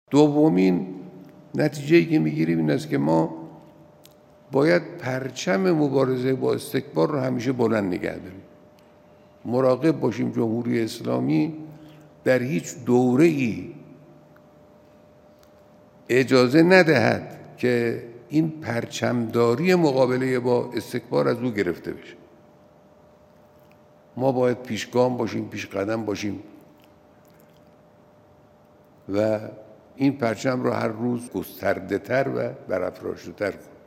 دومین نتیجه‌ای که میگیریم این است که ما باید پرچم مبارزه با استکبار رو همیشه بلند نگه داریم. مراقب باشیم جمهوری اسلامی در هیچ دوره‌ای اجازه ندهد که این پرچمداری مقابله با استکبار از او گرفته بشه. ما باید پیشگام باشیم، پیش قدم باشیم و این پرچم رو هر روز گسترده‌تر و برافراشته‌تر کنیم.